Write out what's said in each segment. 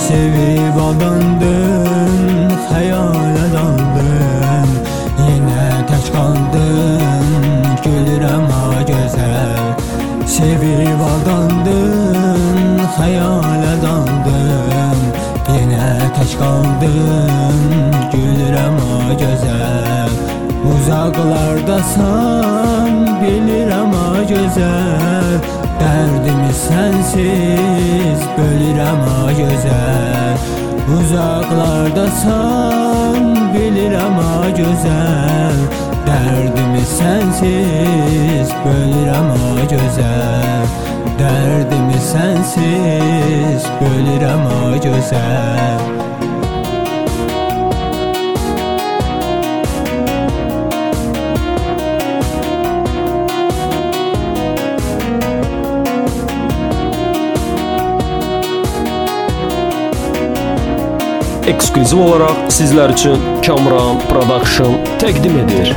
Sevib aldandım, xəyala daldım, yenə tək qaldım, gülürəm ha gözəl. Sevib aldandım, xəyala daldım, yenə tək qaldım, gülürəm ha gözəl. Uzaqlardasan, bilirəm ha gözəl, dərdimi sənsiz bölürəm ha gözəl. Uzaqlardasan, bilirəm ha gözəl, dərdimi sənsiz bölürəm ha gözəl. Dərdimi sənsiz bölürəm ha gözəl. Eksklüziv olaraq sizlər üçün Kamran Production təqdim edir.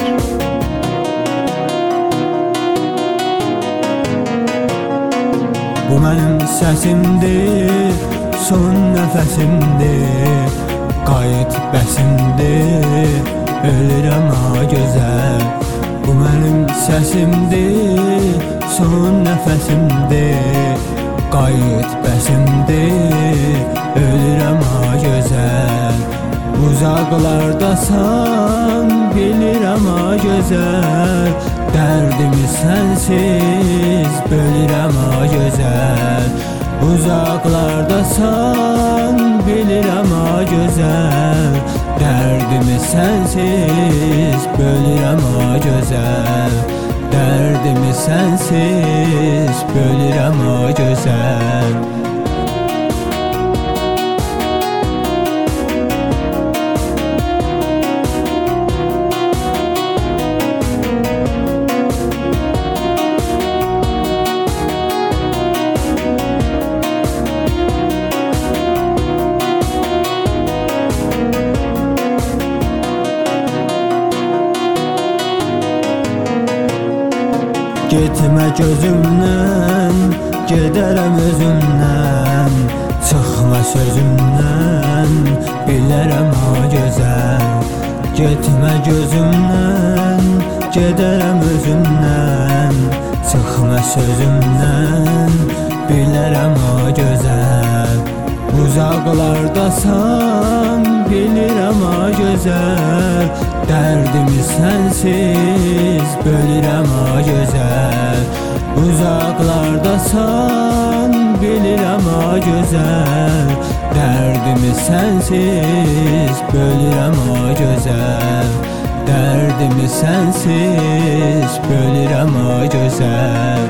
Bu mənim səsimdir, son nəfəsimdir, qayıt bəsimdir, ölürəm ha gözəl. Bu mənim səsimdir, son nəfəsimdir, qayıt bəsimdir, ölürəm ha gözəl. Uzaqlardasan, bilirəm ha gözəl, dərdimi sənsiz bölürəm ha gözəl. Uzaqlardasan, bilirəm ha gözəl, dərdimi sənsiz bölürəm ha gözəl. Dərdimi sənsiz bölürəm ha gözəl. Getmə gözümdən, gedərəm özümdən, çıxma sözümdən, bilərəm ha gözəl. Getmə gözümdən, gedərəm özümdən, çıxma sözümdən, bilərəm ha gözəl. Uzaqlardasan, bilirəm ha gözəl, dərdimi sənsiz bölürəm ha gözəl. Uzaqlardasan, bilirəm ha gözəl, dərdimi sənsiz bölürəm ha gözəl. Dərdimi sənsiz bölürəm ha gözəl.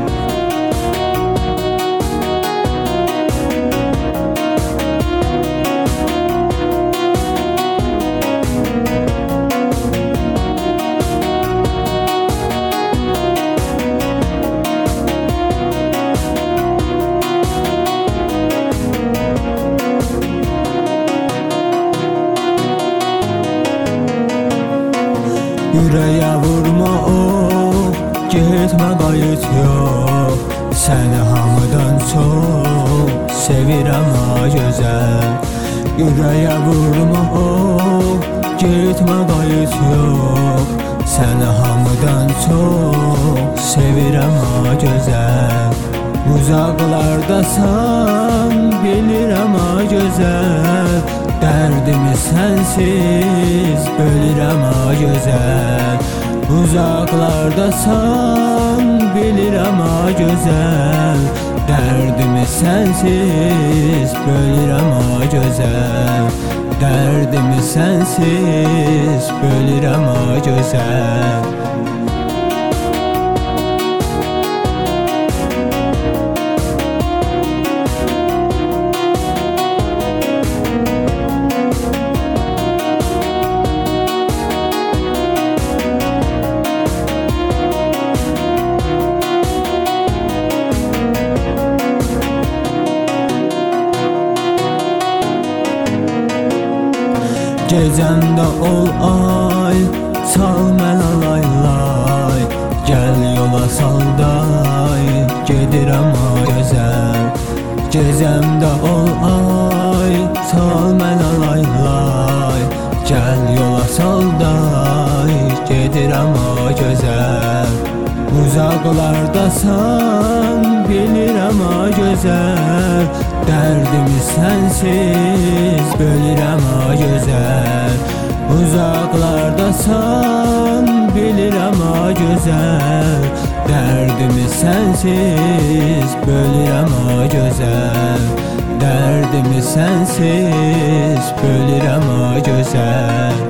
Yüreğe vurma oh, getmə qayıt yox, səni hamıdan çox sevirəm ha gözəl. Yüreğe vurma oh, getmə qayıt yox, səni hamıdan çox sevirəm ha gözəl. Uzaqlardasan, bilirəm ha gözəl, dərdimi sənsiz bölürəm ha gözəl. Uzaqlardasan, bilirəm ha gözəl, dərdimi sənsiz bölürəm ha gözəl. Dərdimi sənsiz bölürəm ha gözəl. Gecəmdə ol ay, çal mənə lay lay, gəl yola salday, gedirəm ha gözəl. Gecəmdə ol ay, sal mənə lay lay, gəl yola sal day, gedirəm o gözəl. Uzaqlardasan, bilirəm o gözəl, dərdimi sənsiz bölürəm o gözəl. Uzaqlardasan, bilirəm o gözəl, dərdimi sənsiz bölürəm o gözəl. Dərdimi sənsiz bölürəm o gözəl.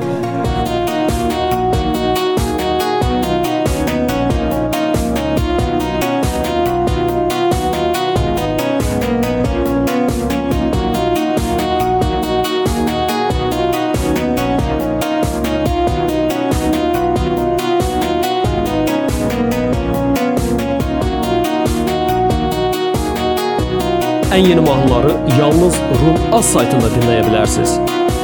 Ən yeni mahnıları yalnız Rum Az saytında dinləyə bilərsiniz.